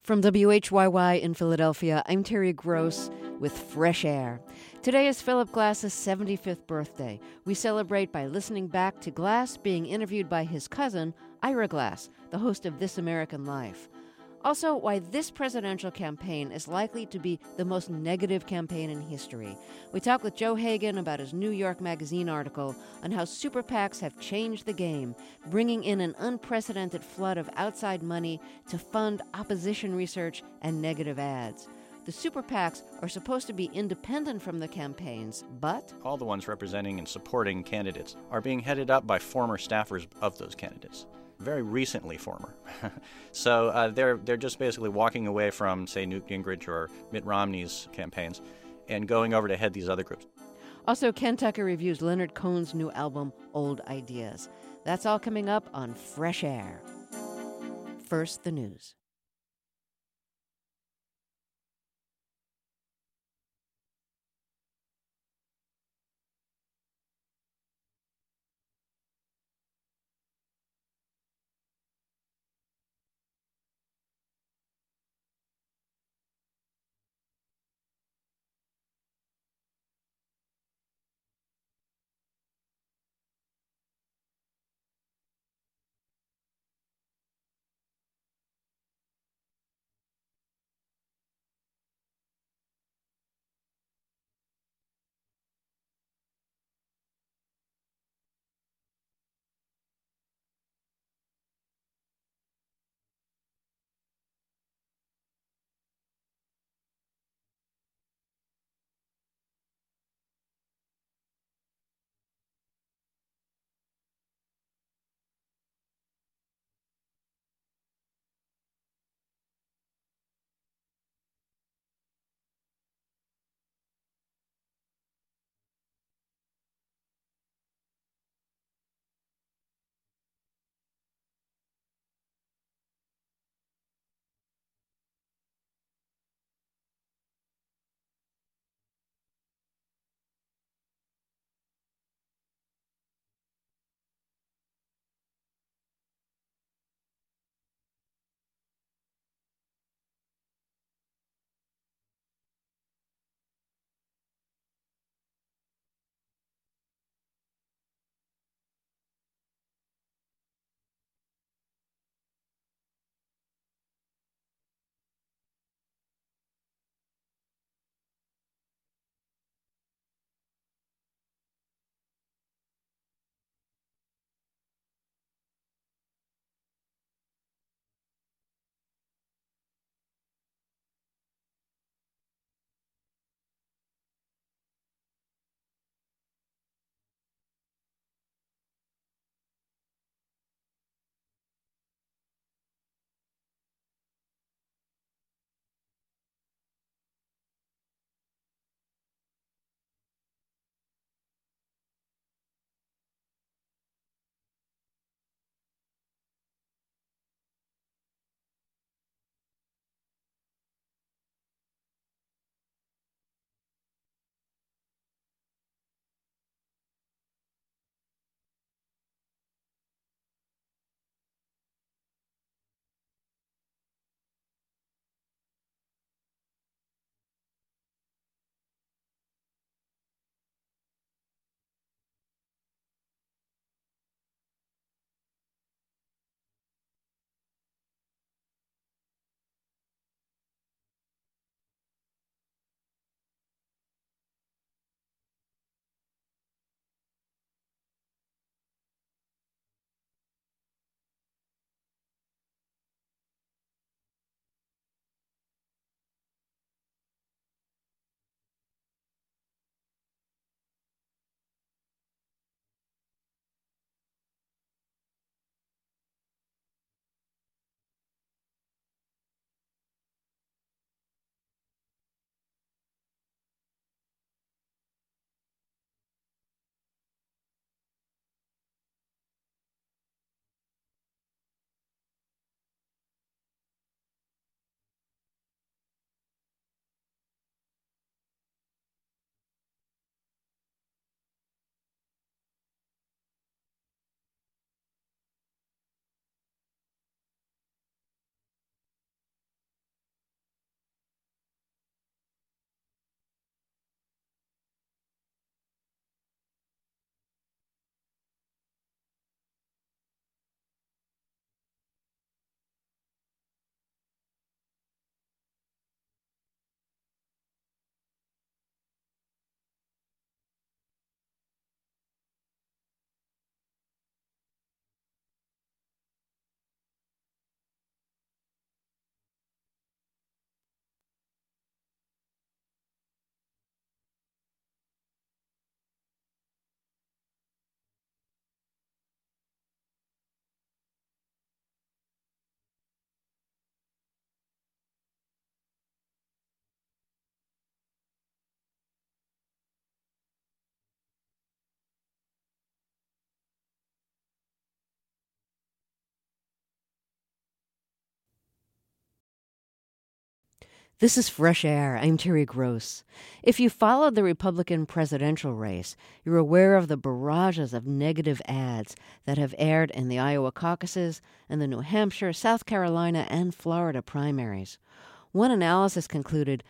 From WHYY in Philadelphia, I'm Terry Gross with Fresh Air. Today is Philip Glass's 75th birthday. We celebrate by listening back to Glass being interviewed by his cousin, Ira Glass, the host of This American Life. Also, why this presidential campaign is likely to be the most negative campaign in history. We talk with Joe Hagan about his New York Magazine article on how super PACs have changed the game, bringing in an unprecedented flood of outside money to fund opposition research and negative ads. The super PACs are supposed to be independent from the campaigns, but all the ones representing and supporting candidates are being headed up by former staffers of those candidates. Very recently former. So they're just basically walking away from, say, Newt Gingrich or Mitt Romney's campaigns and going over to head these other groups. Also, Ken Tucker reviews Leonard Cohen's new album, Old Ideas. That's all coming up on Fresh Air. First, the news. This is Fresh Air. I'm Terry Gross. If you followed the Republican presidential race, you're aware of the barrages of negative ads that have aired in the Iowa caucuses and the New Hampshire, South Carolina, and Florida primaries. One analysis concluded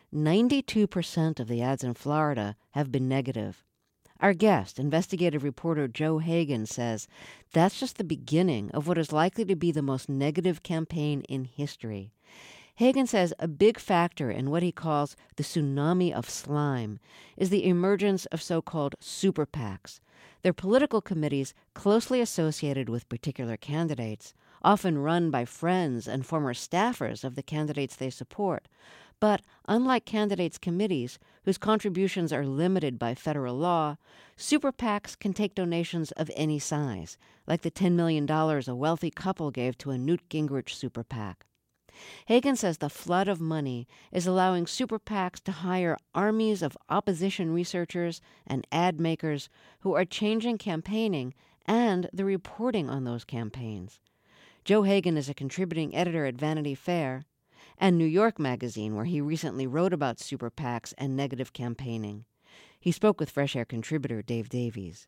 92% of the ads in Florida have been negative. Our guest, investigative reporter Joe Hagan, says that's just the beginning of what is likely to be the most negative campaign in history. Hagan says a big factor in what he calls the tsunami of slime is the emergence of so-called super PACs. They're political committees closely associated with particular candidates, often run by friends and former staffers of the candidates they support. But unlike candidates' committees, whose contributions are limited by federal law, super PACs can take donations of any size, like the $10 million a wealthy couple gave to a Newt Gingrich super PAC. Hagan says the flood of money is allowing super PACs to hire armies of opposition researchers and ad makers who are changing campaigning and the reporting on those campaigns. Joe Hagan is a contributing editor at Vanity Fair and New York Magazine, where he recently wrote about super PACs and negative campaigning. He spoke with Fresh Air contributor Dave Davies.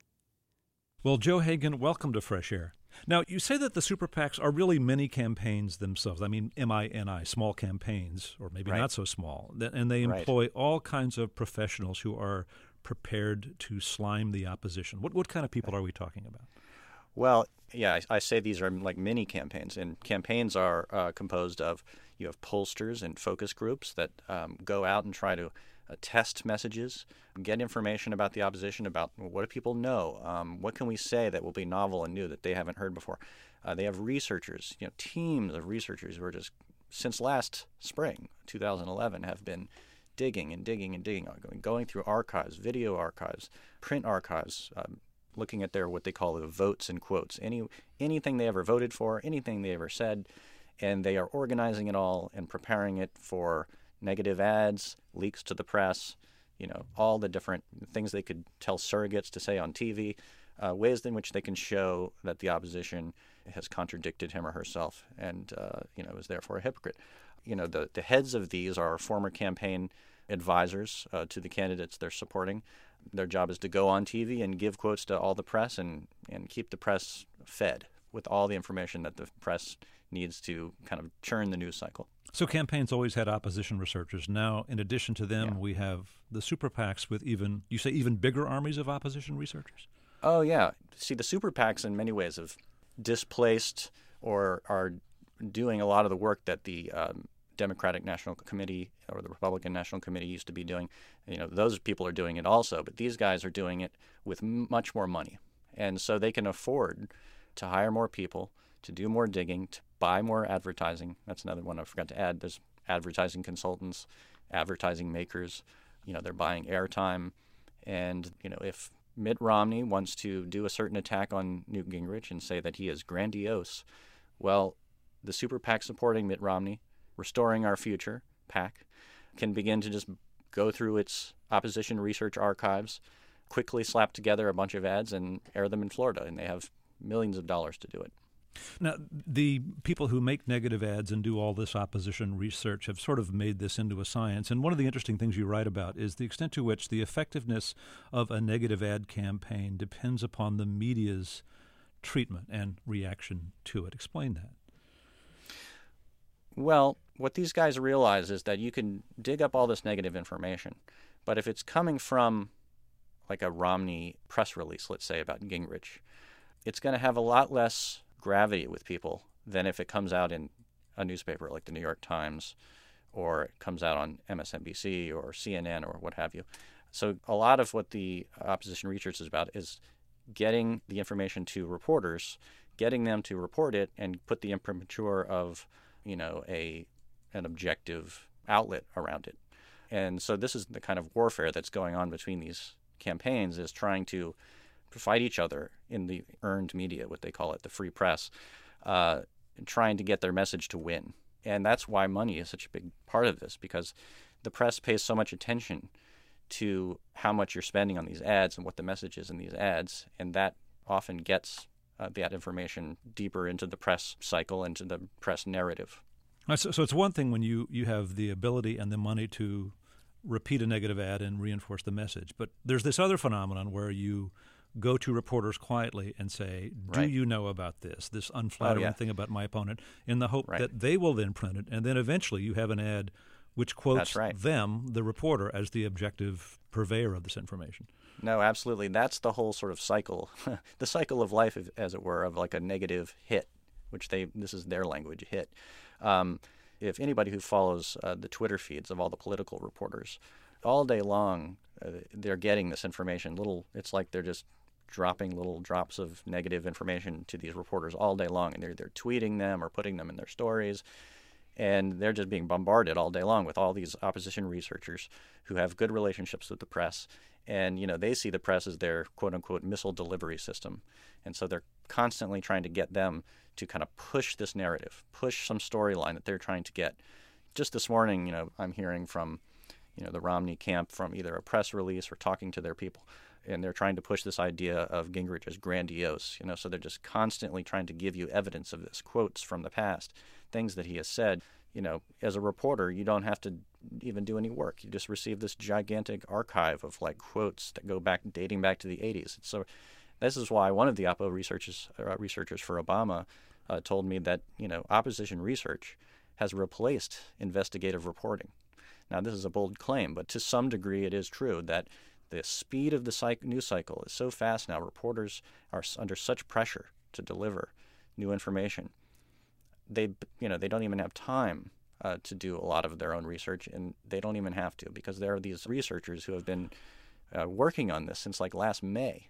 Well, Joe Hagan, welcome to Fresh Air. Now, you say that the super PACs are really mini campaigns themselves. I mean, M-I-N-I, small campaigns, or maybe not so small. And they employ all kinds of professionals who are prepared to slime the opposition. What kind of people are we talking about? Well, yeah, I say these are like mini campaigns, and campaigns are composed of, you have pollsters and focus groups that go out and try to test messages, get information about the opposition, about what do people know, what can we say that will be novel and new that they haven't heard before. They have researchers, teams of researchers who are just, since last spring, 2011, have been digging and digging and digging, going through archives, video archives, print archives, looking at their what they call the votes and quotes, anything they ever voted for, anything they ever said, and they are organizing it all and preparing it for negative ads, leaks to the press, all the different things they could tell surrogates to say on TV, ways in which they can show that the opposition has contradicted him or herself and, is therefore a hypocrite. The heads of these are former campaign advisors to the candidates they're supporting. Their job is to go on TV and give quotes to all the press and keep the press fed with all the information that the press needs to kind of churn the news cycle. So campaigns always had opposition researchers. Now, in addition to them, we have the super PACs with even bigger armies of opposition researchers? Oh, yeah. See, the super PACs in many ways have displaced or are doing a lot of the work that the Democratic National Committee or the Republican National Committee used to be doing. Those people are doing it also, but these guys are doing it with much more money. And so they can afford to hire more people, to do more digging, to buy more advertising. That's another one I forgot to add. There's advertising consultants, advertising makers. They're buying airtime. And, if Mitt Romney wants to do a certain attack on Newt Gingrich and say that he is grandiose, well, the super PAC supporting Mitt Romney, Restoring Our Future PAC, can begin to just go through its opposition research archives, quickly slap together a bunch of ads and air them in Florida, and they have millions of dollars to do it. Now, the people who make negative ads and do all this opposition research have sort of made this into a science. And one of the interesting things you write about is the extent to which the effectiveness of a negative ad campaign depends upon the media's treatment and reaction to it. Explain that. Well, what these guys realize is that you can dig up all this negative information, but if it's coming from like a Romney press release, let's say, about Gingrich, it's going to have a lot less gravity with people than if it comes out in a newspaper like the New York Times, or it comes out on MSNBC or CNN or what have you. So a lot of what the opposition research is about is getting the information to reporters, getting them to report it and put the imprimatur of, an objective outlet around it. And so this is the kind of warfare that's going on between these campaigns, is trying to fight each other in the earned media, what they call it, the free press, trying to get their message to win. And that's why money is such a big part of this, because the press pays so much attention to how much you're spending on these ads and what the message is in these ads, and that often gets that information deeper into the press cycle, into the press narrative. So it's one thing when you have the ability and the money to repeat a negative ad and reinforce the message. But there's this other phenomenon where you go to reporters quietly and say, do you know about this unflattering thing about my opponent, in the hope that they will then print it. And then eventually you have an ad which quotes them, the reporter, as the objective purveyor of this information. No, absolutely. That's the whole sort of cycle, the cycle of life, as it were, of like a negative hit, which this is their language, hit. If anybody who follows the Twitter feeds of all the political reporters, all day long, they're getting this information. It's like they're just dropping little drops of negative information to these reporters all day long, and they're tweeting them or putting them in their stories, and they're just being bombarded all day long with all these opposition researchers who have good relationships with the press, and they see the press as their quote-unquote missile delivery system, and so they're constantly trying to get them to kind of push this narrative, push some storyline that they're trying to get. Just this morning, I'm hearing from the Romney camp from either a press release or talking to their people, and they're trying to push this idea of Gingrich as grandiose, so they're just constantly trying to give you evidence of this, quotes from the past, things that he has said. As a reporter, you don't have to even do any work. You just receive this gigantic archive of quotes that go back, dating back to the 80s. So this is why one of the Oppo researchers for Obama told me that, opposition research has replaced investigative reporting. Now, this is a bold claim, but to some degree it is true that the speed of the news cycle is so fast now. Reporters are under such pressure to deliver new information. They don't even have time to do a lot of their own research, and they don't even have to, because there are these researchers who have been working on this since last May,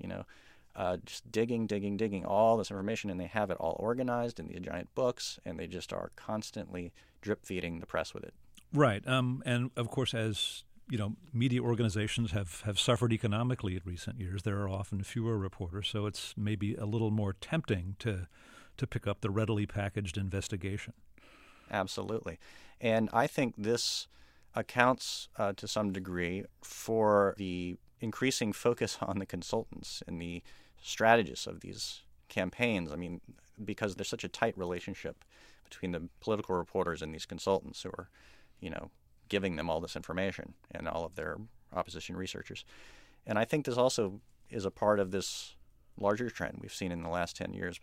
just digging all this information, and they have it all organized in the giant books, and they just are constantly drip feeding the press with it. Right. And of course, as media organizations have suffered economically in recent years, there are often fewer reporters, so it's maybe a little more tempting to pick up the readily packaged investigation. Absolutely. And I think this accounts to some degree for the increasing focus on the consultants and the strategists of these campaigns. I mean, because there's such a tight relationship between the political reporters and these consultants who are, giving them all this information, and all of their opposition researchers. And I think this also is a part of this larger trend we've seen in the last 10 years,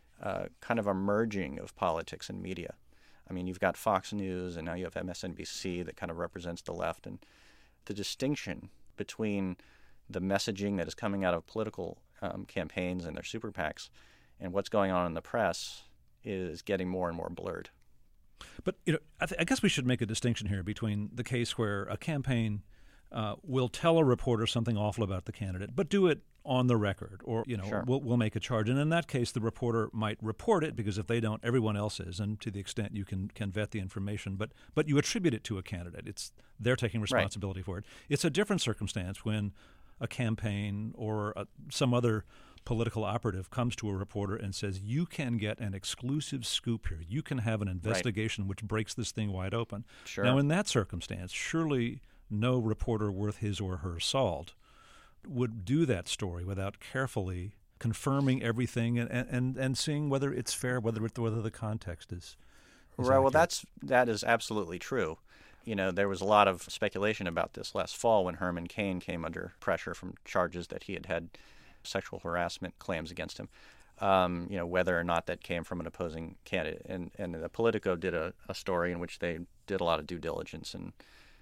kind of a merging of politics and media. I mean, you've got Fox News, and now you have MSNBC that kind of represents the left. And the distinction between the messaging that is coming out of political campaigns and their super PACs and what's going on in the press is getting more and more blurred. But I guess we should make a distinction here between the case where a campaign will tell a reporter something awful about the candidate, but do it on the record, or Sure. we'll make a charge. And in that case, the reporter might report it, because if they don't, everyone else is. And to the extent you can vet the information, but you attribute it to a candidate. They're taking responsibility for it. It's a different circumstance when a campaign or some other political operative comes to a reporter and says, you can get an exclusive scoop here. You can have an investigation which breaks this thing wide open. Sure. Now, in that circumstance, surely no reporter worth his or her salt would do that story without carefully confirming everything and seeing whether it's fair, whether the context is right. Well, accurate. that is absolutely true. There was a lot of speculation about this last fall when Herman Cain came under pressure from charges that he had sexual harassment claims against him. Whether or not that came from an opposing candidate. And the Politico did a story in which they did a lot of due diligence and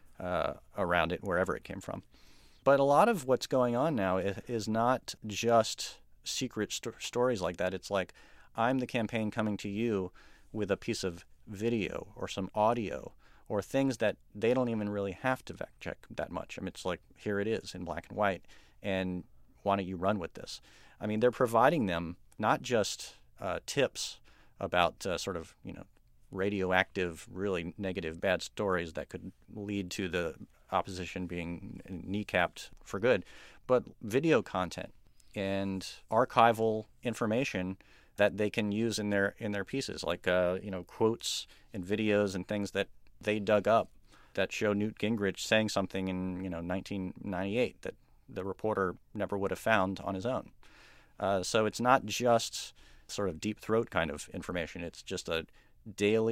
around it, wherever it came from. But a lot of what's going on now is not just secret stories like that. It's like, I'm the campaign coming to you with a piece of video or some audio or things that they don't even really have to fact check that much. I mean, it's like, here it is in black and white, and why don't you run with this? I mean, they're providing them not just tips about radioactive, really negative, bad stories that could lead to the opposition being kneecapped for good, but video content and archival information that they can use in their pieces, like quotes and videos and things that they dug up that show Newt Gingrich saying something in 1998 that the reporter never would have found on his own. So it's not just sort of deep throat kind of information. It's just a daily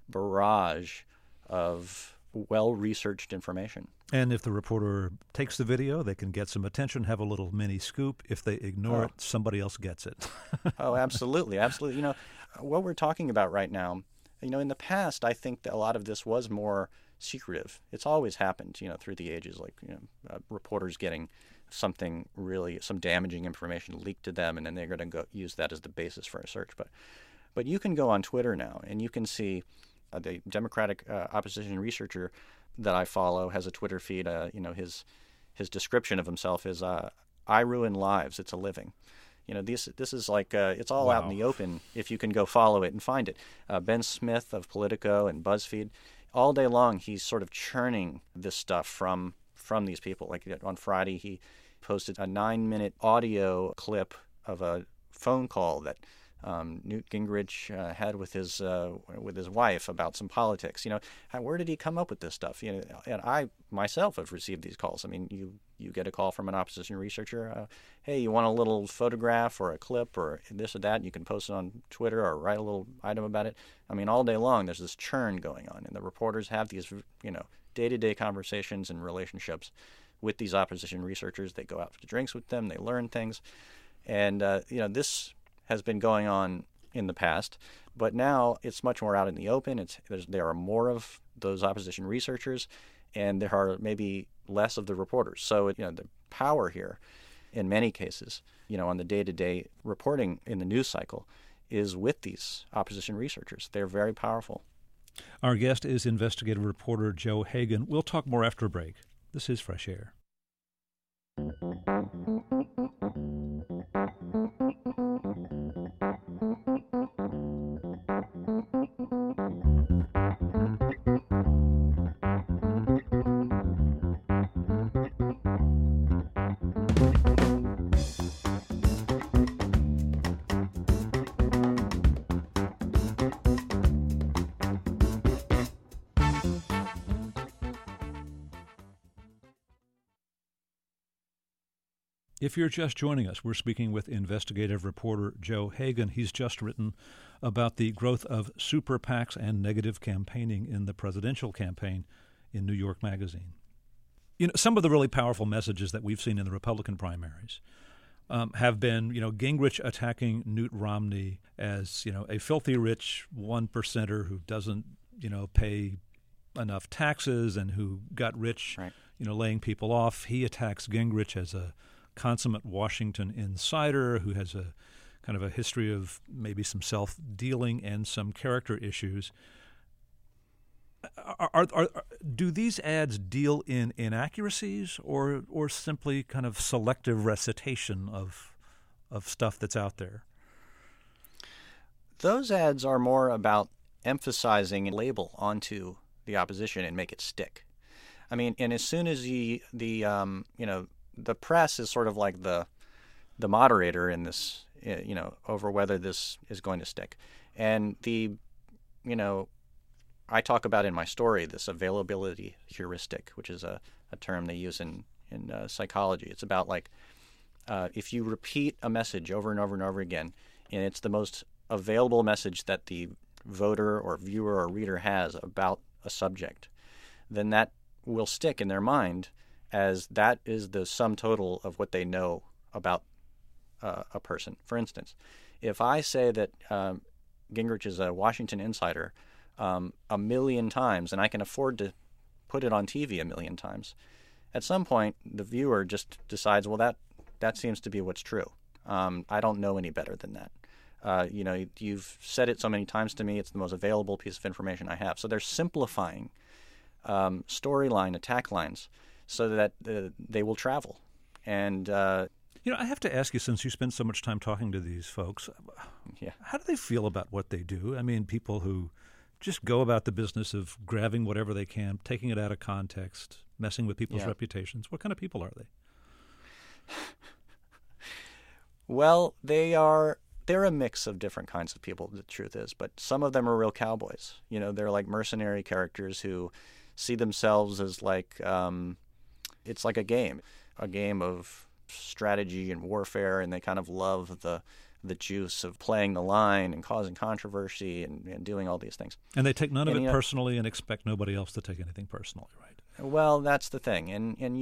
barrage of well-researched information. And if the reporter takes the video, they can get some attention, have a little mini scoop. If they ignore it, somebody else gets it. Oh, absolutely, absolutely. You know, what we're talking about right now, you know, in the past, I think that a lot of this was more secretive. It's always happened, you know, through the ages, like, you know, reporters getting something really, some damaging information leaked to them, and then they're going to go use that as the basis for a search. But you can go on Twitter now, and you can see the Democratic opposition researcher that I follow has a Twitter feed. You know, his description of himself is "I ruin lives. It's a living." You know, this is like it's all out in the open if you can go follow it and find it. Ben Smith of Politico and BuzzFeed, all day long he's sort of churning this stuff from these people. Like on Friday, he posted a 9-minute audio clip of a phone call that Newt Gingrich had with his wife about some politics. You know, where did he come up with this stuff? You know, and I myself have received these calls. I mean, you get a call from an opposition researcher. Hey, you want a little photograph or a clip or this or that? And you can post it on Twitter or write a little item about it. I mean, all day long there's this churn going on, and the reporters have these, you know, day-to-day conversations and relationships with these opposition researchers. They go out to drinks with them. They learn things, and you know, this has been going on in the past, but now it's much more out in the open. There are more of those opposition researchers, and there are maybe less of the reporters. So, you know, the power here, in many cases, you know, on the day-to-day reporting in the news cycle, is with these opposition researchers. They're very powerful. Our guest is investigative reporter Joe Hagan. We'll talk more after a break. This is Fresh Air. If you're just joining us, we're speaking with investigative reporter Joe Hagan. He's just written about the growth of super PACs and negative campaigning in the presidential campaign in New York Magazine. You know, some of the really powerful messages that we've seen in the Republican primaries have been, you know, Gingrich attacking Newt Romney as, you know, a filthy rich 1%er who doesn't, you know, pay enough taxes and who got rich, right, you know, laying people off. He attacks Gingrich as a consummate Washington insider who has a kind of a history of maybe some self-dealing and some character issues. Do these ads deal in inaccuracies or simply kind of selective recitation of stuff that's out there? Those ads are more about emphasizing a label onto the opposition and make it stick. I mean, and as soon as you know, the press is sort of like the moderator in this, you know, over whether this is going to stick. And you know, I talk about in my story this availability heuristic, which is a term they use in psychology. It's about like if you repeat a message over and over and over again, and it's the most available message that the voter or viewer or reader has about a subject, then that will stick in their mind as that is the sum total of what they know about a person. For instance, if I say that Gingrich is a Washington insider a million times, and I can afford to put it on TV a million times, at some point the viewer just decides, well, that seems to be what's true. I don't know any better than that. You know, you've said it so many times to me, it's the most available piece of information I have. So they're simplifying storyline attack lines so that they will travel. And you know, I have to ask you, since you spend so much time talking to these folks, how do they feel about what they do? I mean, people who just go about the business of grabbing whatever they can, taking it out of context, messing with people's reputations. What kind of people are they? Well, they're a mix of different kinds of people, the truth is, but some of them are real cowboys. You know, they're like mercenary characters who see themselves as like it's like a game of strategy and warfare, and they kind of love the the juice of playing the line and causing controversy and doing all these things. And they take none of it personally and expect nobody else to take anything personally, right? Well, that's the thing.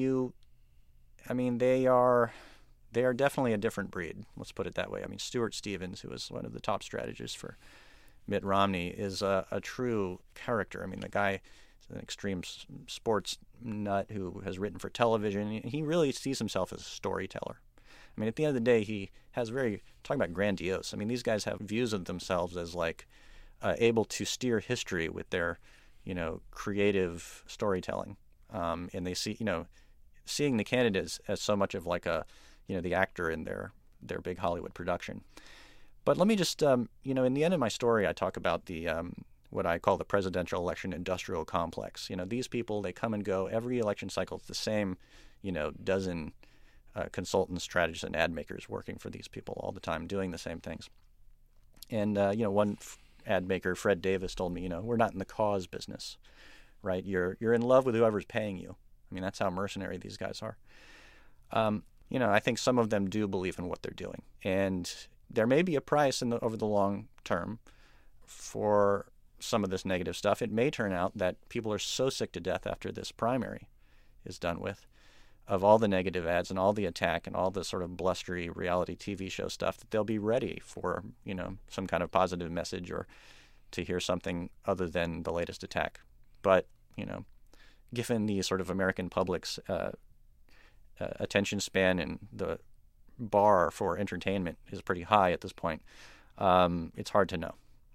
They are definitely a different breed. Let's put it that way. I mean, Stuart Stevens, who was one of the top strategists for Mitt Romney, is a true character. I mean, the guy is an extreme sports nut who has written for television. He really sees himself as a storyteller. I mean, at the end of the day, he has talking about grandiose. I mean, these guys have views of themselves as like able to steer history with their, creative storytelling. And they seeing the candidates as so much of like the actor in their big Hollywood production. But let me just, in the end of my story, I talk about the what I call the presidential election industrial complex. These people, they come and go. Every election cycle, it's the same, dozen consultants, strategists, and ad makers working for these people all the time, doing the same things. And, one ad maker, Fred Davis, told me, we're not in the cause business, right? You're in love with whoever's paying you. I mean, that's how mercenary these guys are. I think some of them do believe in what they're doing. And there may be a price over the long term for some of this negative stuff. It may turn out that people are so sick to death after this primary is done with, of all the negative ads and all the attack and all the sort of blustery reality TV show stuff, that they'll be ready for, some kind of positive message or to hear something other than the latest attack. But, given the sort of American public's attention span and the bar for entertainment is pretty high at this point, it's hard to know.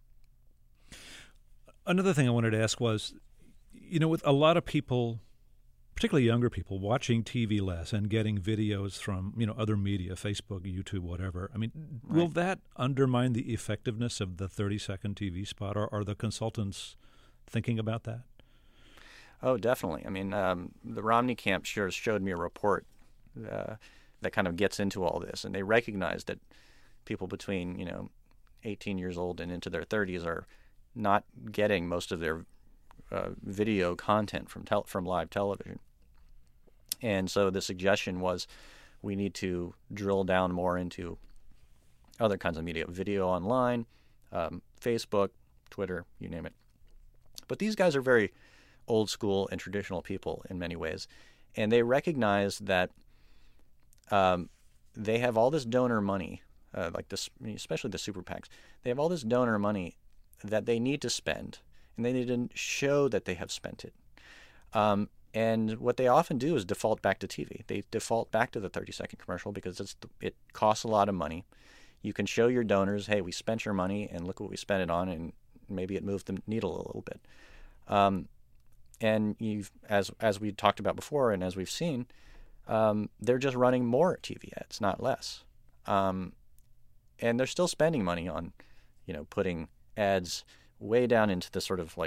Another thing I wanted to ask was, with a lot of people, particularly younger people, watching TV less and getting videos from, other media, Facebook, YouTube, whatever. I mean, right. Will that undermine the effectiveness of the 30-second TV spot? Or are the consultants thinking about that? Oh, definitely. I mean, the Romney camp showed me a report that kind of gets into all this, and they recognize that people between, 18 years old and into their 30s are not getting most of their video content from live television. And so the suggestion was we need to drill down more into other kinds of media, video online, Facebook, Twitter, you name it. But these guys are very old school and traditional people in many ways, and they recognize that they have all this donor money, like this, especially the super PACs. They have all this donor money that they need to spend, and they need to show that they have spent it. And what they often do is default back to TV. They default back to the 30-second commercial because it costs a lot of money. You can show your donors, hey, we spent your money, and look what we spent it on, and maybe it moved the needle a little bit. And as we talked about before, and as we've seen, they're just running more TV ads, not less. And they're still spending money on, putting ads way down into the sort of like,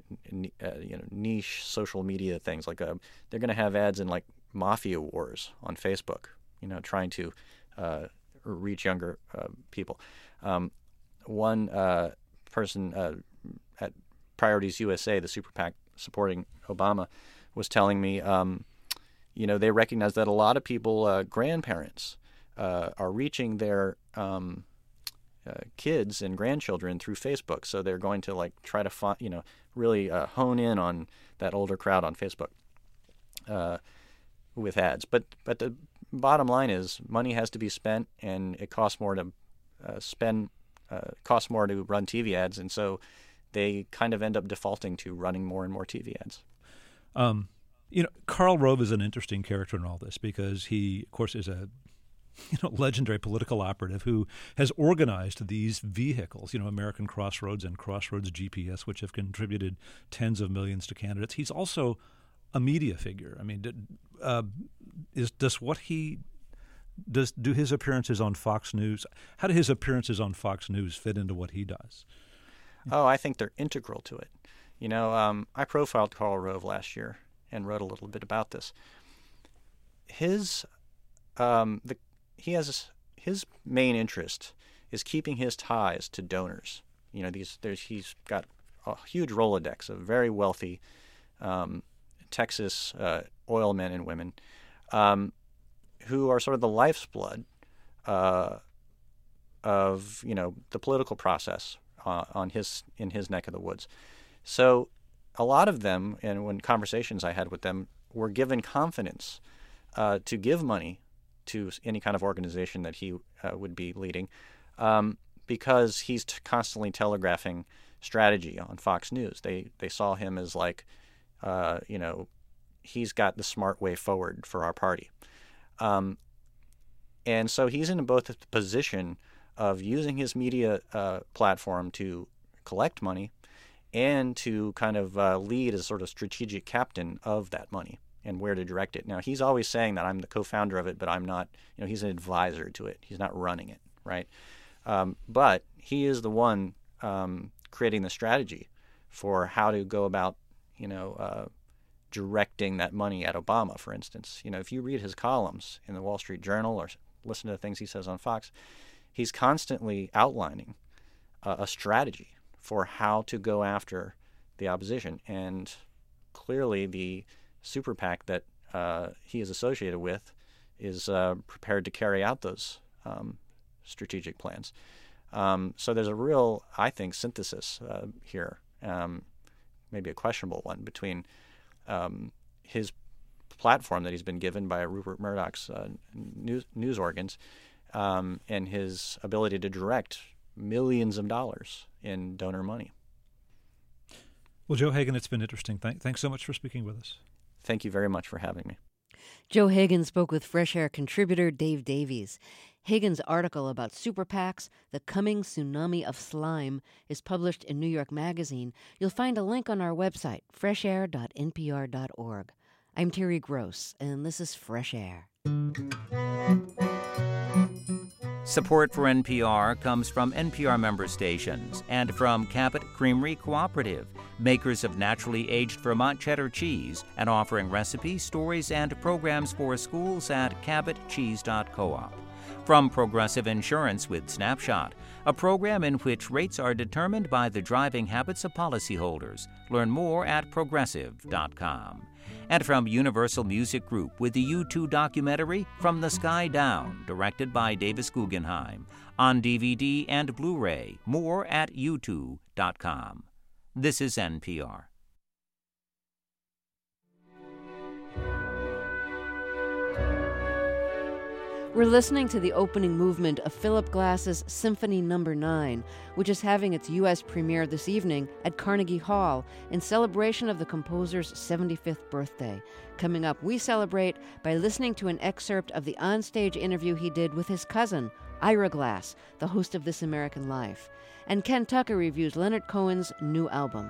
niche social media things. Like they're going to have ads in like mafia wars on Facebook, trying to reach younger people. One person at Priorities USA, the super PAC supporting Obama, was telling me, they recognize that a lot of people, grandparents, are reaching their kids and grandchildren through Facebook. So they're going to like try to really hone in on that older crowd on Facebook with ads. But the bottom line is money has to be spent, and it costs more to costs more to run TV ads, and so they kind of end up defaulting to running more and more TV ads. Karl Rove is an interesting character in all this because he, of course, is a legendary political operative who has organized these vehicles, American Crossroads and Crossroads GPS, which have contributed tens of millions to candidates. He's also a media figure. I mean, do his appearances on Fox News? How do his appearances on Fox News fit into what he does? Oh, I think they're integral to it. I profiled Karl Rove last year and wrote a little bit about this. His main interest is keeping his ties to donors. He's got a huge Rolodex of very wealthy Texas oil men and women who are sort of the life's blood of the political process in his neck of the woods. So a lot of them, and when conversations I had with them, were given confidence to give money to any kind of organization that he would be leading, because he's constantly telegraphing strategy on Fox News. They saw him as like, he's got the smart way forward for our party. And so he's in both the position of using his media platform to collect money and to kind of lead as sort of strategic captain of that money and where to direct it. Now, he's always saying that I'm the co-founder of it, but I'm not, he's an advisor to it. He's not running it, right? But he is the one creating the strategy for how to go about, directing that money at Obama, for instance. If you read his columns in the Wall Street Journal or listen to the things he says on Fox, he's constantly outlining a strategy for how to go after the opposition. And clearly the super PAC that he is associated with is prepared to carry out those strategic plans. So there's a real, I think, synthesis here, maybe a questionable one, between his platform that he's been given by Rupert Murdoch's news organs and his ability to direct millions of dollars in donor money. Well, Joe Hagan, it's been interesting. Thanks so much for speaking with us. Thank you very much for having me. Joe Hagan spoke with Fresh Air contributor Dave Davies. Hagan's article about super PACs, The Coming Tsunami of Slime, is published in New York Magazine. You'll find a link on our website, freshair.npr.org. I'm Terry Gross, and this is Fresh Air. Support for NPR comes from NPR member stations and from Cabot Creamery Cooperative, makers of naturally aged Vermont cheddar cheese and offering recipes, stories, and programs for schools at cabotcheese.coop. From Progressive Insurance with Snapshot, a program in which rates are determined by the driving habits of policyholders. Learn more at progressive.com. And from Universal Music Group with the U2 documentary From the Sky Down, directed by Davis Guggenheim, on DVD and Blu-ray. More at u2.com. This is NPR. We're listening to the opening movement of Philip Glass's Symphony No. 9, which is having its U.S. premiere this evening at Carnegie Hall in celebration of the composer's 75th birthday. Coming up, we celebrate by listening to an excerpt of the onstage interview he did with his cousin, Ira Glass, the host of This American Life. And Ken Tucker reviews Leonard Cohen's new album.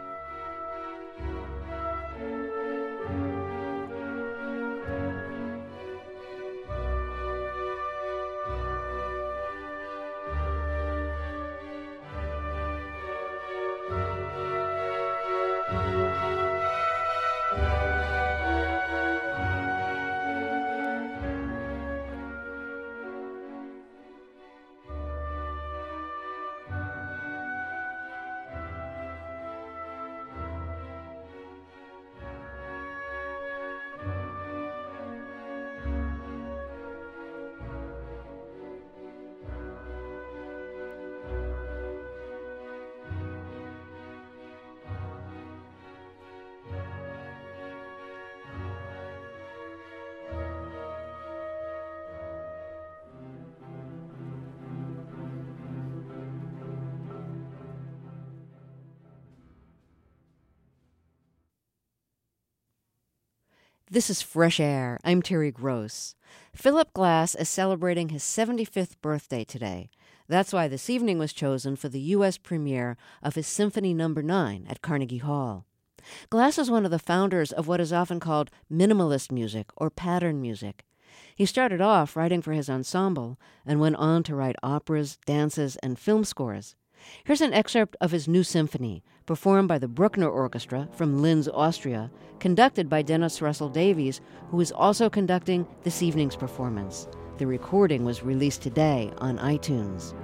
This is Fresh Air. I'm Terry Gross. Philip Glass is celebrating his 75th birthday today. That's why this evening was chosen for the U.S. premiere of his Symphony No. 9 at Carnegie Hall. Glass is one of the founders of what is often called minimalist music or pattern music. He started off writing for his ensemble and went on to write operas, dances, and film scores. Here's an excerpt of his new symphony, performed by the Bruckner Orchestra from Linz, Austria, conducted by Dennis Russell Davies, who is also conducting this evening's performance. The recording was released today on iTunes.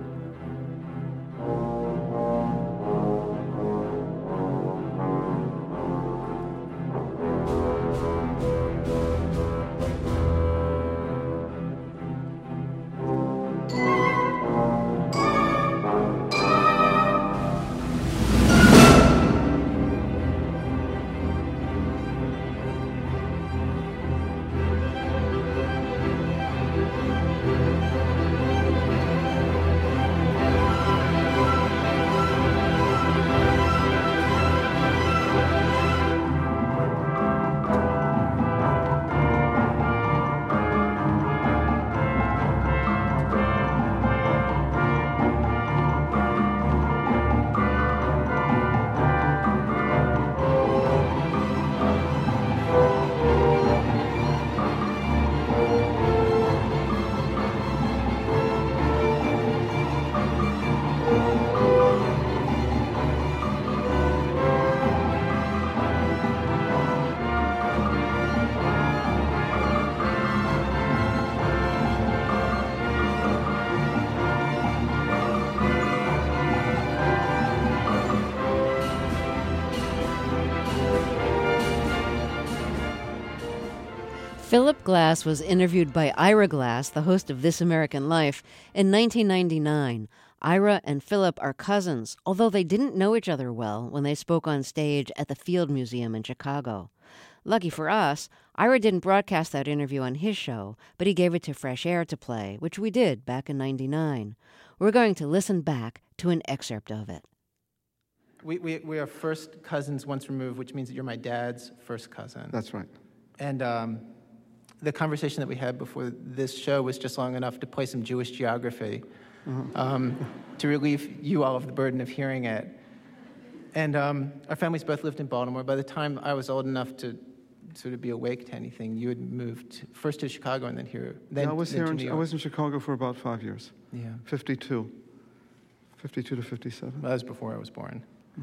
Philip Glass was interviewed by Ira Glass, the host of This American Life, in 1999. Ira and Philip are cousins, although they didn't know each other well when they spoke on stage at the Field Museum in Chicago. Lucky for us, Ira didn't broadcast that interview on his show, but he gave it to Fresh Air to play, which we did back in '99. We're going to listen back to an excerpt of it. We are first cousins once removed, which means that you're my dad's first cousin. That's right. And the conversation that we had before this show was just long enough to play some Jewish geography to relieve you all of the burden of hearing it. And our families both lived in Baltimore. By the time I was old enough to sort of be awake to anything, you had moved first to Chicago and then here. I was in Chicago for about 5 years. Yeah. 52 to 57. Well, that was before I was born.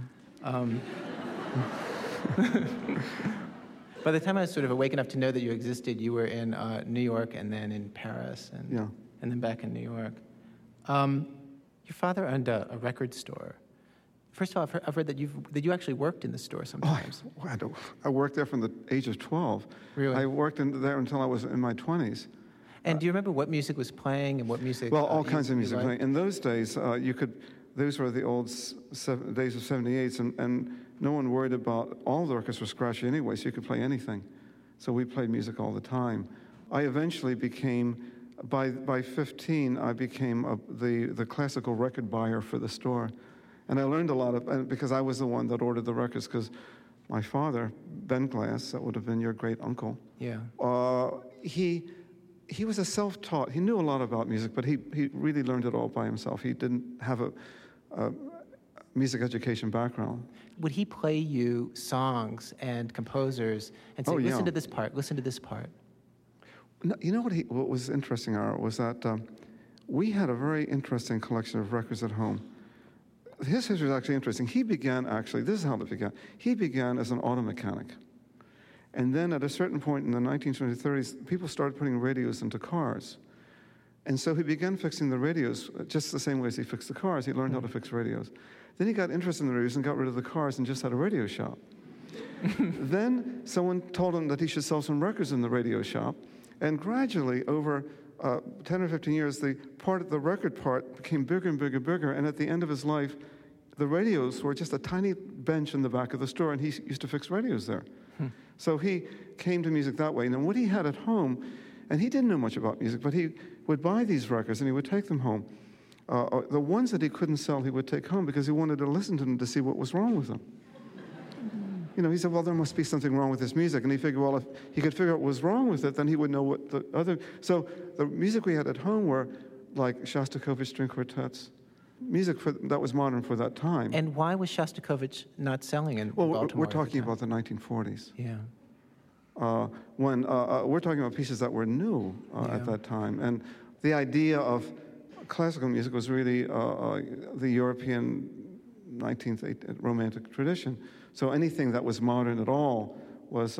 By the time I was sort of awake enough to know that you existed, you were in New York and then in Paris and then back in New York. Your father owned a record store. First of all, I've read that you actually worked in the store sometimes. Oh, I worked there from the age of 12. Really? I worked there until I was in my 20s. And do you remember what music was playing and what music? Well, all kinds of music playing. In those days, those were the old days of 78s, and no one worried about, all the records were scratchy anyway, so you could play anything. So we played music all the time. I eventually became, by 15, I became the classical record buyer for the store. And I learned a lot because I was the one that ordered the records, because my father, Ben Glass, that would have been your great uncle. Yeah. He was a self-taught. He knew a lot about music, but he really learned it all by himself. He didn't have a music education background. Would he play you songs and composers and say, listen to this part, listen to this part? No, you know what was interesting, Ira, was that we had a very interesting collection of records at home. His history is actually interesting. This is how it began. He began as an auto mechanic. And then at a certain point in the 1920s, 30s, people started putting radios into cars. And so he began fixing the radios just the same way as he fixed the cars. He learned how to fix radios. Then he got interested in the radios and got rid of the cars and just had a radio shop. Then someone told him that he should sell some records in the radio shop. And gradually, over 10 or 15 years, the record part became bigger and bigger and bigger. And at the end of his life, the radios were just a tiny bench in the back of the store, and he used to fix radios there. So he came to music that way. And what he had at home, and he didn't know much about music, but he would buy these records and he would take them home. The ones that he couldn't sell, he would take home because he wanted to listen to them to see what was wrong with them. He said, well, there must be something wrong with this music. And he figured, well, if he could figure out what was wrong with it, then he would know what the other... So the music we had at home were like Shostakovich string quartets, music that was modern for that time. And why was Shostakovich not selling in Baltimore? We're talking about the 1940s. Yeah. When we're talking about pieces that were new at that time. And the idea of classical music was really the European 19th Romantic tradition. So anything that was modern at all was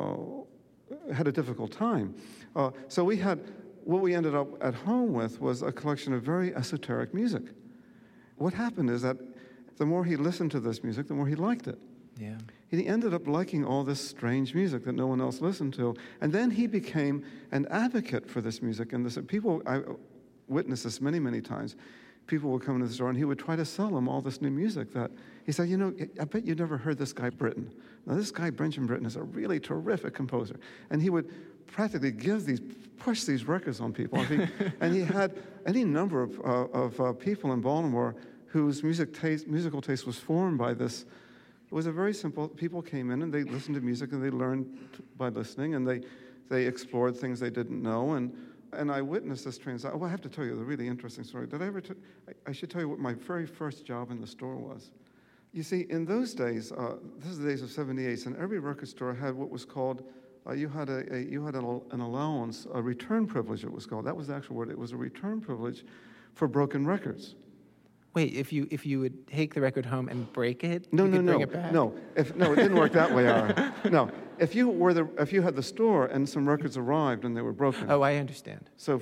had a difficult time. So what we ended up at home with was a collection of very esoteric music. What happened is that the more he listened to this music, the more he liked it. Yeah. He ended up liking all this strange music that no one else listened to. And then he became an advocate for this music. And I witnessed this many, many times. People would come into the store and he would try to sell them all this new music that he said, I bet you never heard this guy Britten. Now this guy Benjamin Britten is a really terrific composer. And he would practically push these records on people. And he had any number of people in Baltimore whose musical taste was formed by this. It was a very simple, people came in and they listened to music and they learned by listening and they explored things they didn't know. And I witnessed this transaction. Well, I have to tell you the really interesting story. I should tell you what my very first job in the store was. You see, in those days, this is the days of 78, and every record store had what was called, you had an allowance, a return privilege it was called. That was the actual word. It was a return privilege for broken records. Wait, if you would take the record home and break it, you could bring it back? No, it didn't work that way, Ira. No, if you had the store and some records arrived and they were broken. Oh, I understand. So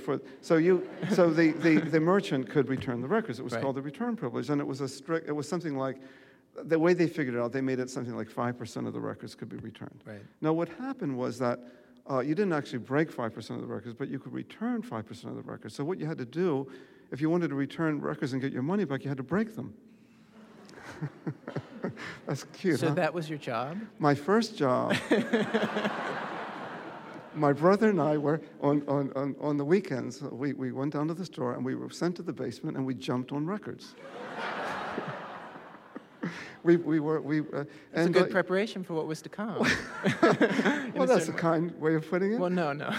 the merchant could return the records. It was right. called the return privilege, and it was something like, the way they figured it out, they made it something like 5% of the records could be returned. Right. Now, what happened was that you didn't actually break 5% of the records, but you could return 5% of the records. So what you had to do, if you wanted to return records and get your money back, you had to break them. That's cute, So huh? that was your job? My first job, my brother and I were, on the weekends, we went down to the store and we were sent to the basement and we jumped on records. It's a good preparation for what was to come. Well, that's a kind way of putting it. Well, no.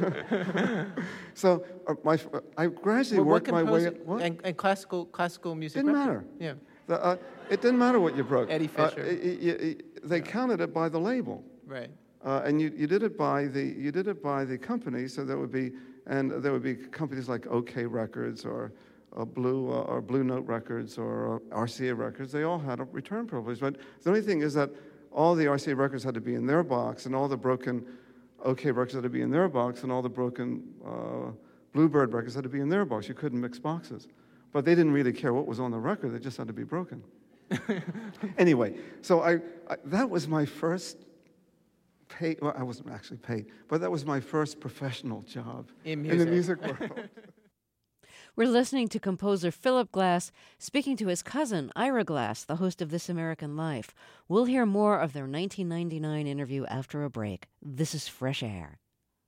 So I gradually worked my way. What? And classical music. Didn't matter. Yeah. It didn't matter what you broke. Eddie Fisher. They counted it by the label. Right. And you did it by the company. So there would be companies like OK Records or Blue Note Records or RCA Records. They all had a return privilege. But the only thing is that all the RCA records had to be in their box, and all the broken OK records had to be in their box, and all the broken Bluebird records had to be in their box. You couldn't mix boxes. But they didn't really care what was on the record. They just had to be broken. Anyway, so that was my first paid. Well, I wasn't actually paid, but that was my first professional job in the music world. We're listening to composer Philip Glass speaking to his cousin, Ira Glass, the host of This American Life. We'll hear more of their 1999 interview after a break. This is Fresh Air.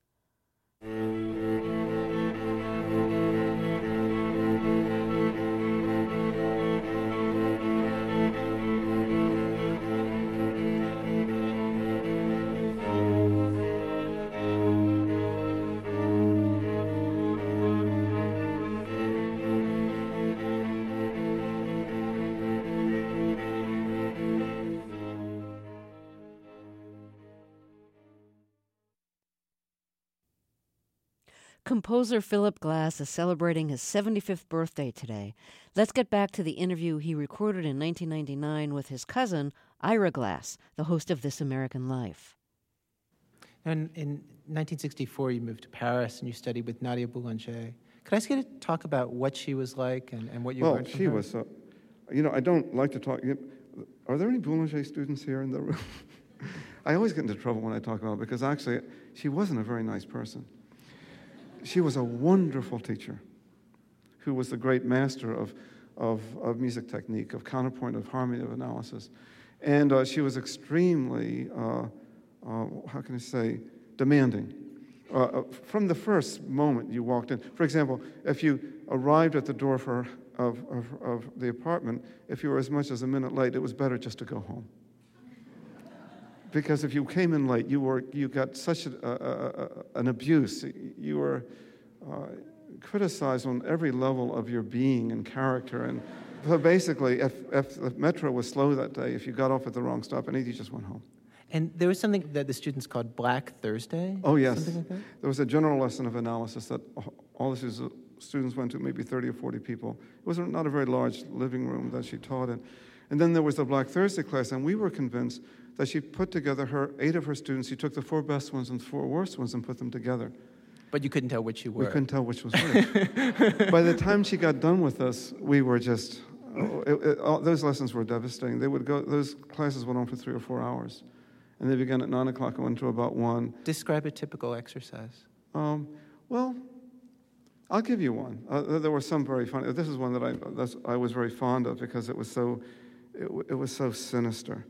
Composer Philip Glass is celebrating his 75th birthday today. Let's get back to the interview he recorded in 1999 with his cousin, Ira Glass, the host of This American Life. And in 1964, you moved to Paris and you studied with Nadia Boulanger. Could I ask you to talk about what she was like and what you learned from her? Well, she was, I don't like to talk. Are there any Boulanger students here in the room? I always get into trouble when I talk about it because actually she wasn't a very nice person. She was a wonderful teacher who was the great master of music technique, of counterpoint, of harmony, of analysis. And she was extremely, how can I say, demanding. From the first moment you walked in. For example, if you arrived at the door of the apartment, if you were as much as a minute late, it was better just to go home. Because if you came in late, you got such an abuse. You were criticized on every level of your being and character. And so basically, if the metro was slow that day, if you got off at the wrong stop, you just went home. And there was something that the students called Black Thursday? Oh, yes. Something like that? There was a general lesson of analysis that all the students went to, maybe 30 or 40 people. It was not a very large living room that she taught in. And then there was the Black Thursday class, and we were convinced that she put together 8 of her students. She took the 4 best ones and 4 worst ones and put them together. But you couldn't tell which you were. We couldn't tell which was which. By the time she got done with us, we were just, those lessons were devastating. Those classes went on for 3 or 4 hours. And they began at 9 o'clock and went to about 1. Describe a typical exercise. Well, I'll give you one. There were some very funny. This is one that I was very fond of because it was so sinister.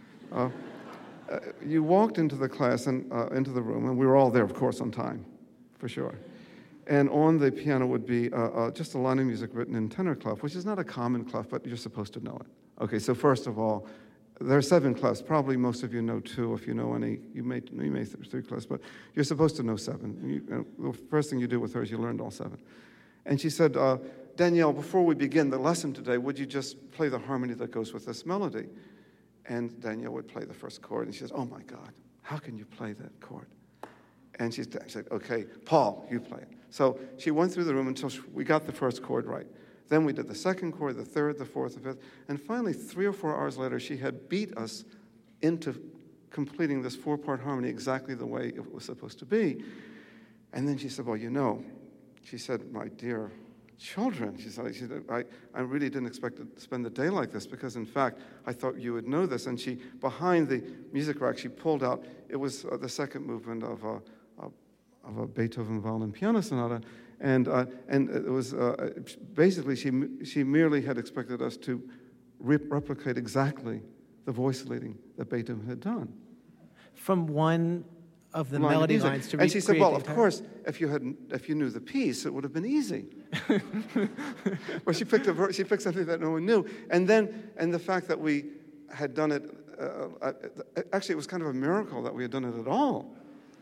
You walked into the class and into the room, and we were all there, of course, on time, for sure. And on the piano would be just a line of music written in tenor clef, which is not a common clef, but you're supposed to know it. Okay, so first of all, there are 7 clefs. Probably most of you know 2. If you know any, you may 3 clefs, but you're supposed to know 7. The first thing you do with her is you learned all 7. And she said, Danielle, before we begin the lesson today, would you just play the harmony that goes with this melody? And Danielle would play the first chord, and she says, oh my God, how can you play that chord? And she said, okay, Paul, you play it. So she went through the room until we got the first chord right. Then we did the second chord, the third, the fourth, the fifth, and finally 3 or 4 hours later, she had beat us into completing this 4-part harmony exactly the way it was supposed to be. And then she said, well, she said, my dear children, she said, I really didn't expect to spend the day like this because, in fact, I thought you would know this. And she, behind the music rack, she pulled out, it was the second movement of a Beethoven violin piano sonata, and it was basically she merely had expected us to replicate exactly the voice leading that Beethoven had done. From one of the melody lines to and she said, well, of course, if you knew the piece, it would have been easy. Well, she picked something that no one knew, and the fact that we had done it. Actually, it was kind of a miracle that we had done it at all.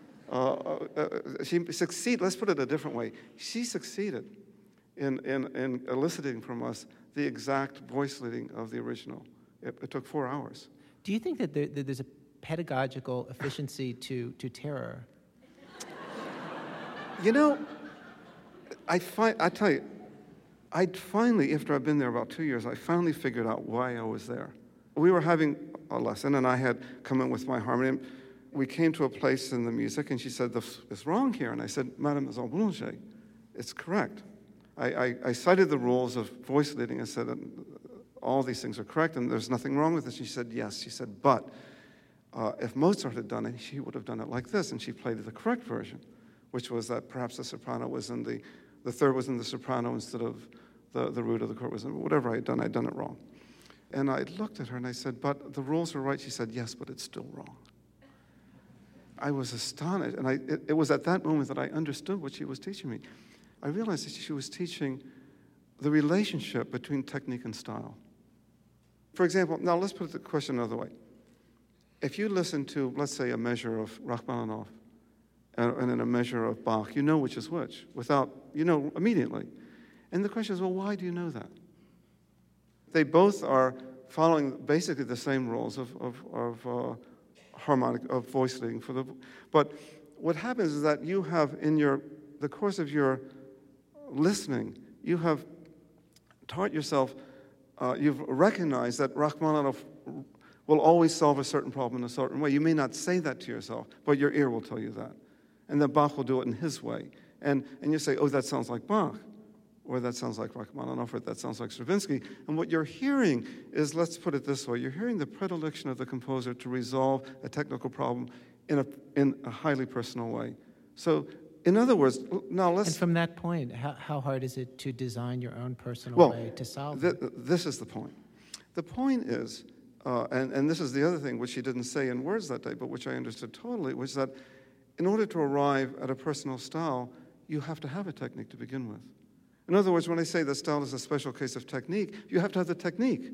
She succeeded. Let's put it a different way. She succeeded in eliciting from us the exact voice leading of the original. It took 4 hours. Do you think that there's a pedagogical efficiency to terror? You know, I tell you, I'd finally, after I'd been there about 2 years, I finally figured out why I was there. We were having a lesson, and I had come in with my harmonium. We came to a place in the music, and she said, "This is wrong here." And I said, "Mademoiselle Boulanger, it's correct." I cited the rules of voice leading. I said, all these things are correct, and there's nothing wrong with this. She said, yes. She said, but if Mozart had done it, he would have done it like this. And she played the correct version, which was that perhaps the soprano was in the third was in the soprano instead of the root of the chord was in, whatever I'd done it wrong. And I looked at her and I said, but the rules are right. She said, yes, but it's still wrong. I was astonished, and it was at that moment that I understood what she was teaching me. I realized that she was teaching the relationship between technique and style. For example, now let's put the question another way. If you listen to, let's say, a measure of Rachmaninoff and then a measure of Bach, you know which is which, immediately. And the question is, well, why do you know that? They both are following basically the same rules of harmonic, of voice leading but what happens is that you have in the course of your listening, you have taught yourself, you've recognized that Rachmaninoff will always solve a certain problem in a certain way. You may not say that to yourself, but your ear will tell you that. And then Bach will do it in his way. And you say, oh, that sounds like Bach, or that sounds like Rachmaninoff, or that sounds like Stravinsky. And what you're hearing is, let's put it this way, you're hearing the predilection of the composer to resolve a technical problem in a highly personal way. So, in other words, now let's... And from that point, how hard is it to design your own personal way to solve it? This is the point. The point is, and this is the other thing which she didn't say in words that day, but which I understood totally, was that in order to arrive at a personal style, you have to have a technique to begin with. In other words, when I say that style is a special case of technique, you have to have the technique.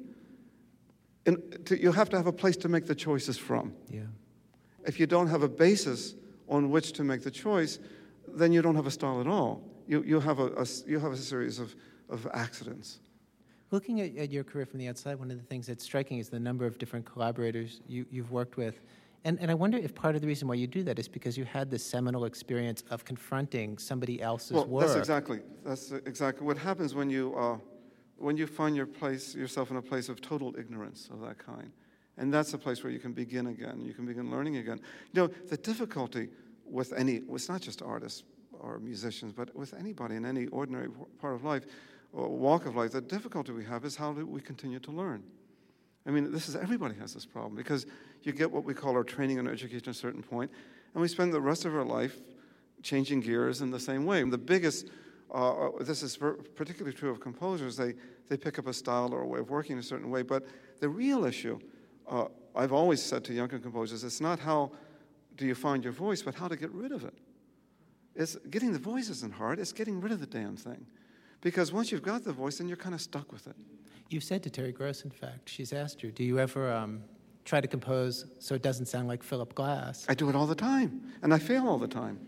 You have to have a place to make the choices from. Yeah. If you don't have a basis on which to make the choice, then you don't have a style at all. You have a series of accidents. Looking at your career from the outside, one of the things that's striking is the number of different collaborators you've worked with. And I wonder if part of the reason why you do that is because you had this seminal experience of confronting somebody else's work. That's exactly what happens when you find yourself in a place of total ignorance of that kind. And that's a place where you can begin again. You can begin learning again. The difficulty with it's not just artists or musicians, but with anybody in any ordinary part of life or walk of life, the difficulty we have is how do we continue to learn? I mean, everybody has this problem because you get what we call our training and education at a certain point, and we spend the rest of our life changing gears in the same way. The biggest, this is particularly true of composers, they pick up a style or a way of working in a certain way, but the real issue, I've always said to younger composers, it's not how do you find your voice, but how to get rid of it. Getting the voice isn't hard, it's getting rid of the damn thing. Because once you've got the voice, then you're kind of stuck with it. You've said to Terry Gross, in fact, she's asked you, do you ever try to compose so it doesn't sound like Philip Glass? I do it all the time, and I fail all the time.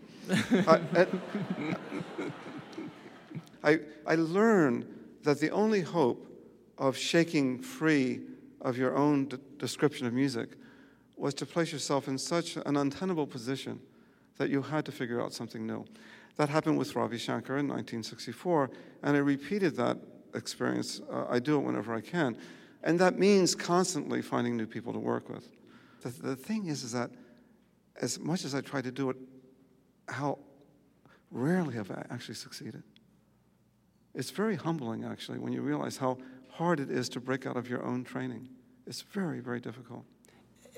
I learn that the only hope of shaking free of your own description of music was to place yourself in such an untenable position that you had to figure out something new. That happened with Ravi Shankar in 1964, and I repeated that experience. I do it whenever I can. And that means constantly finding new people to work with. The thing is that as much as I try to do it, how rarely have I actually succeeded. It's very humbling, actually, when you realize how hard it is to break out of your own training. It's very, very difficult.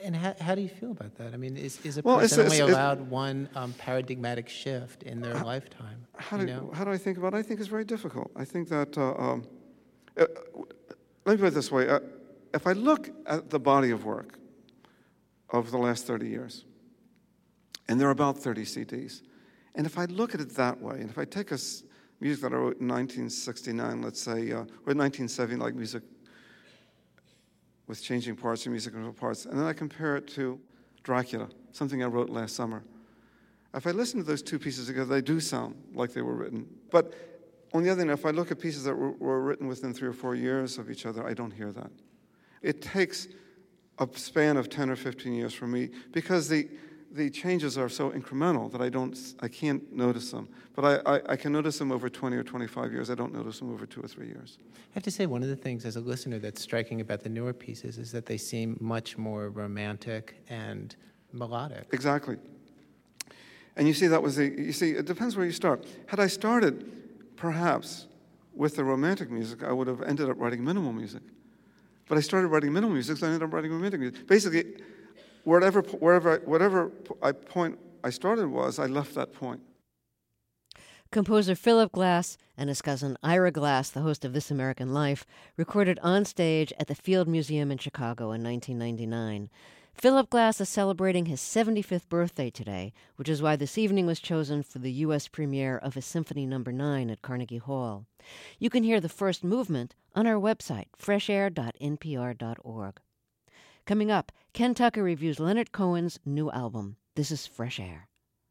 And how do you feel about that? I mean, is a person only allowed one paradigmatic shift in their lifetime? How do I think about it? I think it's very difficult. I think that, let me put it this way. If I look at the body of work of the last 30 years, and there are about 30 CDs, and if I look at it that way, and if I take music that I wrote in 1969, let's say, or 1970, like music with changing parts and musical parts, and then I compare it to Dracula, something I wrote last summer. If I listen to those two pieces together, they do sound like they were written. But on the other hand, if I look at pieces that were written within 3 or 4 years of each other, I don't hear that. It takes a span of 10 or 15 years for me, because the changes are so incremental that I can't notice them. But I can notice them over 20 or 25 years. I don't notice them over 2 or 3 years. I have to say, one of the things as a listener that's striking about the newer pieces is that they seem much more romantic and melodic. Exactly. And you see, it depends where you start. Had I started, perhaps, with the romantic music, I would have ended up writing minimal music. But I started writing minimal music, so I ended up writing romantic music. Basically, whatever point I started was, I left that point. Composer Philip Glass and his cousin Ira Glass, the host of This American Life, recorded on stage at the Field Museum in Chicago in 1999. Philip Glass is celebrating his 75th birthday today, which is why this evening was chosen for the U.S. premiere of his Symphony No. 9 at Carnegie Hall. You can hear the first movement on our website, freshair.npr.org. Coming up, Ken Tucker reviews Leonard Cohen's new album. This is Fresh Air.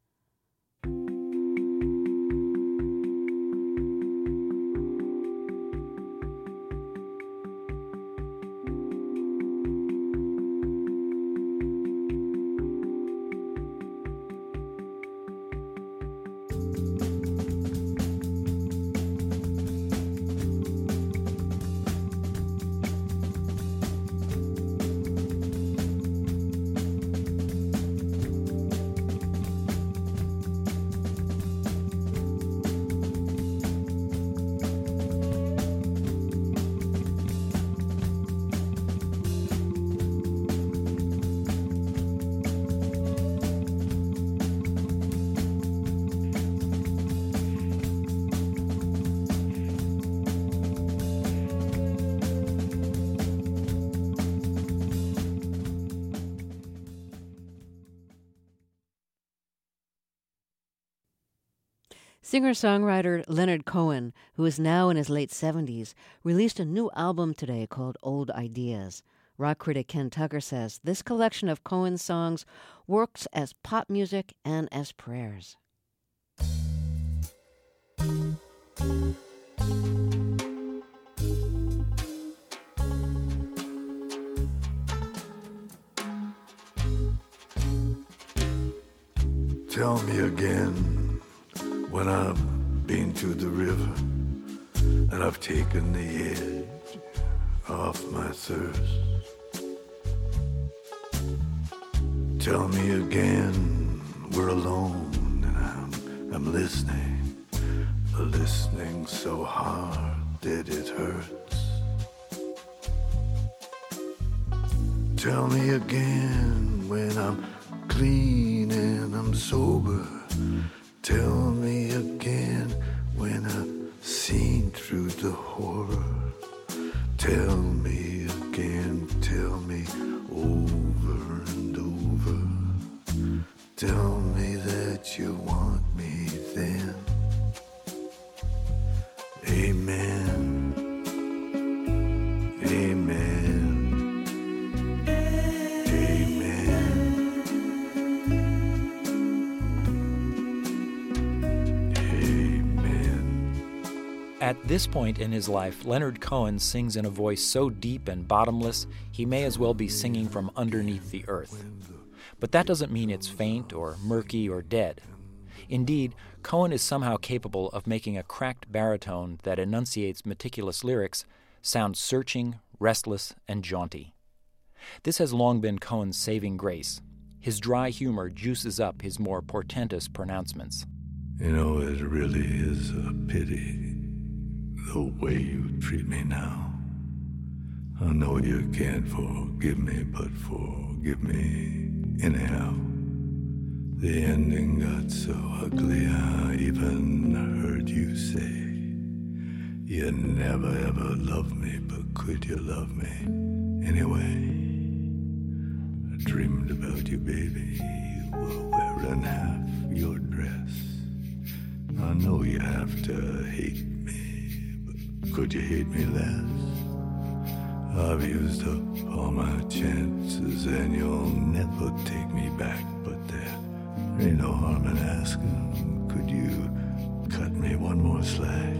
Singer-songwriter Leonard Cohen, who is now in his late 70s, released a new album today called Old Ideas. Rock critic Ken Tucker says this collection of Cohen's songs works as pop music and as prayers. Tell me again when I've been to the river and I've taken the edge off my thirst. Tell me again we're alone and I'm listening so hard that it hurts. Tell me again when I'm clean and I'm sober. Tell me again when I've seen through the horror. Tell me again, tell me over and over. Tell me that you want me then. Amen. Amen. At this point in his life, Leonard Cohen sings in a voice so deep and bottomless, he may as well be singing from underneath the earth. But that doesn't mean it's faint or murky or dead. Indeed, Cohen is somehow capable of making a cracked baritone that enunciates meticulous lyrics sound searching, restless, and jaunty. This has long been Cohen's saving grace. His dry humor juices up his more portentous pronouncements. You know, it really is a pity the way you treat me now. I know you can't forgive me, but forgive me anyhow. The ending got so ugly, I even heard you say you never ever loved me, but could you love me anyway? I dreamed about you, baby. You were wearing half your dress. I know you have to hate me, but could you hate me less? I've used up all my chances, and you'll never take me back, but there ain't no harm in asking. Could you cut me one more slack?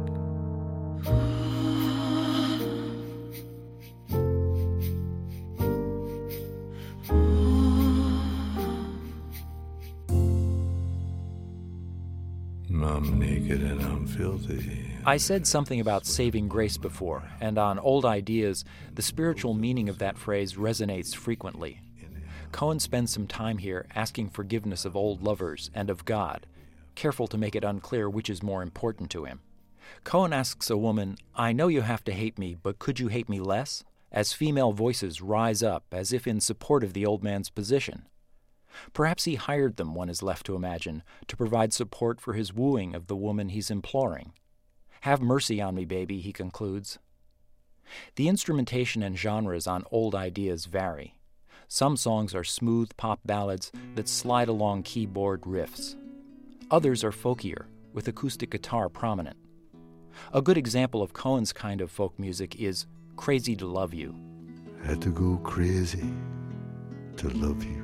I'm naked and I'm filthy. I said something about saving grace before, and on Old Ideas, the spiritual meaning of that phrase resonates frequently. Cohen spends some time here asking forgiveness of old lovers and of God, careful to make it unclear which is more important to him. Cohen asks a woman, "I know you have to hate me, but could you hate me less?" as female voices rise up as if in support of the old man's position. Perhaps he hired them, one is left to imagine, to provide support for his wooing of the woman he's imploring. "Have mercy on me, baby," he concludes. The instrumentation and genres on Old Ideas vary. Some songs are smooth pop ballads that slide along keyboard riffs. Others are folkier, with acoustic guitar prominent. A good example of Cohen's kind of folk music is Crazy to Love You. Had to go crazy to love you.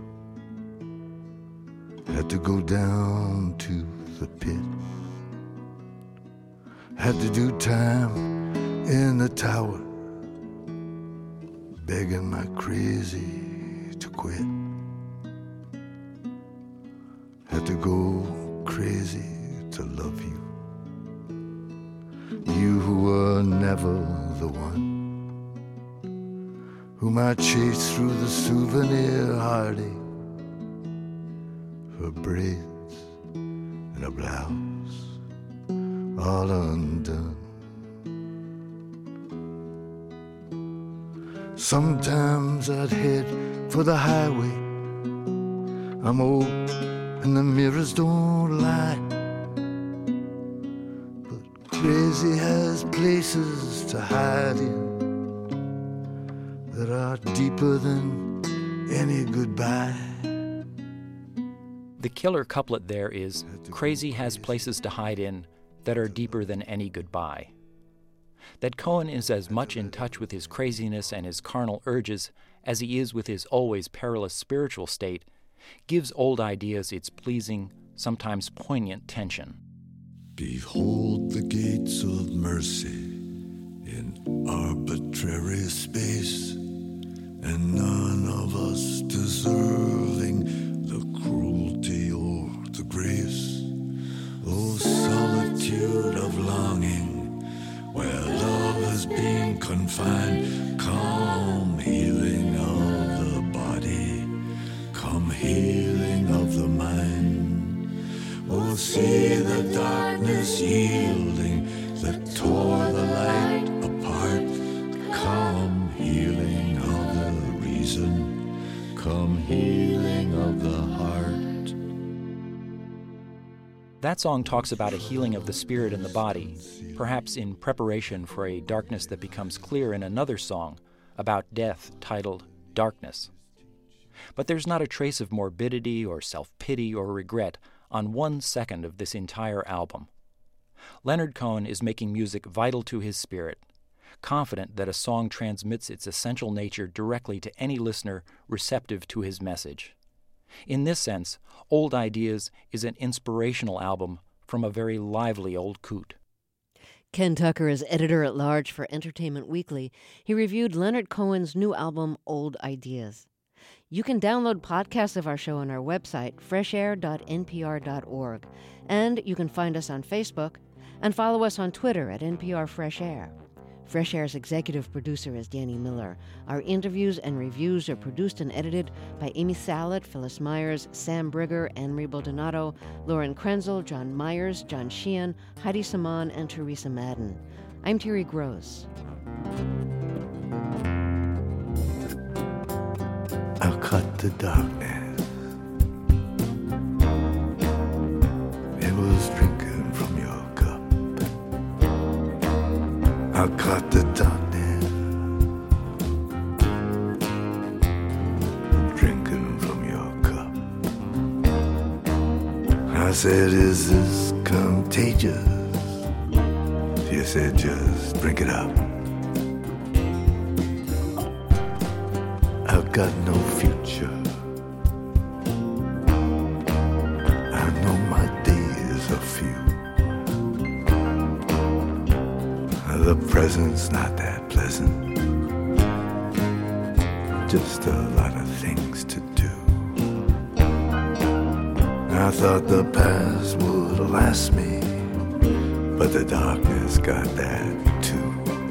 Had to go down to the pit. Had to do time in the tower, begging my crazy to quit. Had to go crazy to love you. You who were never the one, whom I chased through the souvenir heartache, her braids and a blouse all undone. Sometimes I'd head for the highway. I'm old and the mirrors don't lie, but crazy has places to hide in that are deeper than any goodbye. The killer couplet there is, "Crazy has places to hide in that are deeper than any goodbye." That Cohen is as much in touch with his craziness and his carnal urges as he is with his always perilous spiritual state gives Old Ideas its pleasing, sometimes poignant tension. Behold the gates of mercy in arbitrary space, and none of us deserving the cruelty or the grace. Oh, solitude of longing, where love has been confined, come healing of the body, come healing of the mind. Oh, see the darkness yielding that tore the light apart, come healing of the reason, come healing of the heart. That song talks about a healing of the spirit and the body, perhaps in preparation for a darkness that becomes clear in another song about death titled Darkness. But there's not a trace of morbidity or self-pity or regret on 1 second of this entire album. Leonard Cohen is making music vital to his spirit, confident that a song transmits its essential nature directly to any listener receptive to his message. In this sense, Old Ideas is an inspirational album from a very lively old coot. Ken Tucker is editor-at-large for Entertainment Weekly. He reviewed Leonard Cohen's new album, Old Ideas. You can download podcasts of our show on our website, freshair.npr.org. And you can find us on Facebook and follow us on Twitter at NPR Fresh Air. Fresh Air's executive producer is Danny Miller. Our interviews and reviews are produced and edited by Amy Salet, Phyllis Myers, Sam Brigger, Anne-Marie Baldonado, Lauren Krenzel, John Myers, John Sheehan, Heidi Saman, and Teresa Madden. I'm Terry Gross. the darkness. It was drinking from your cup. I caught the darkness, drinking from your cup. I said, is this contagious? You said, just drink it up. I've got no future. I know my days are few. The present's not that pleasant. Just a lot of things to do. I thought the past would last me, but the darkness got that too.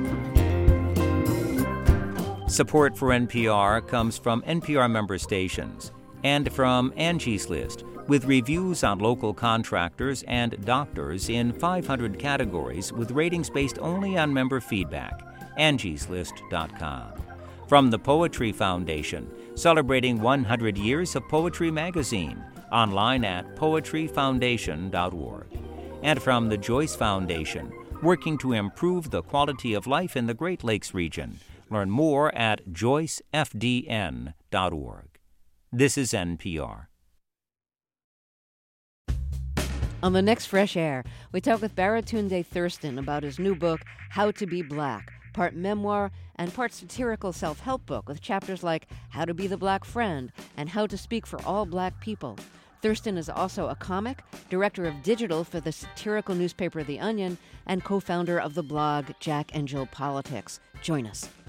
Support for NPR comes from NPR member stations and from Angie's List, with reviews on local contractors and doctors in 500 categories with ratings based only on member feedback. angieslist.com. From the Poetry Foundation, celebrating 100 years of Poetry Magazine, online at poetryfoundation.org. And from the Joyce Foundation, working to improve the quality of life in the Great Lakes region. Learn more at joycefdn.org. This is NPR. On the next Fresh Air, we talk with Baratunde Thurston about his new book, How to Be Black, part memoir and part satirical self-help book with chapters like How to Be the Black Friend and How to Speak for All Black People. Thurston is also a comic, director of digital for the satirical newspaper The Onion, and co-founder of the blog Jack and Jill Politics. Join us.